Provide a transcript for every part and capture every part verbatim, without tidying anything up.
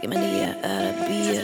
Гималия, Арабия.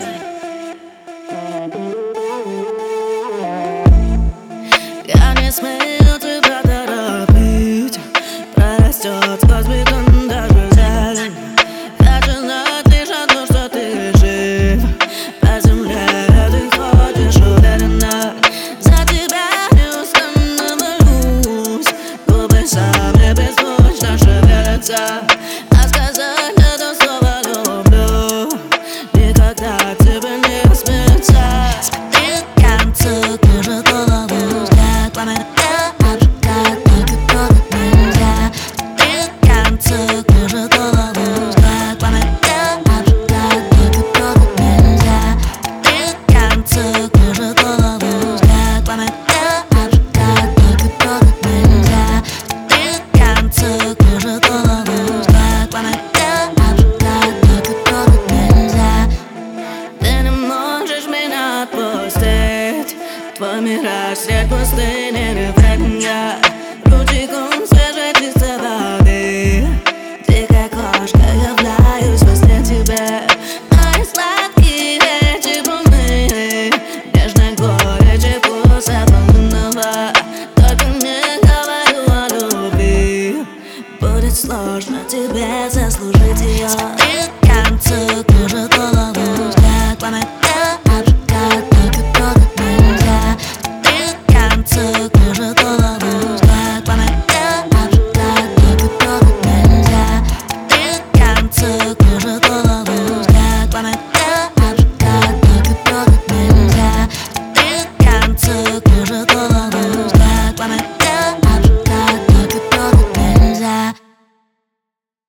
Я не смею тебя торопить. Прорастет сквозь бетон даже зелень. Хочу знать лишь одно, что ты жив. По земле ты ходишь уверенно. За тебя неустанно молюсь. Губы сами беззвучно шевелятся. А сказать это слово люблю никогда тебе не смеется. Смотри концу, кружит голову взгляд. Пламя обжигает, только трогать нельзя. Смотри концу, кружит голову взгляд. Пламя обжигает, только трогать нельзя. Смотри концу, кружит голову взгляд. Пламя обжигает, только трогать нельзя. Смотри концу, кружит голову взгляд. Пламя обжигает, только трогать нельзя. Ты не можешь меня отпустить. Твой мираж средь пустыни револьня. Ручейком свежей чистой воды. Дикая кошка, являюсь во сне тебе. Мои сладкие речи полны нежной горечи вкуса полунного. Только не говорю о любви. Будет сложно тебе заслужить ее.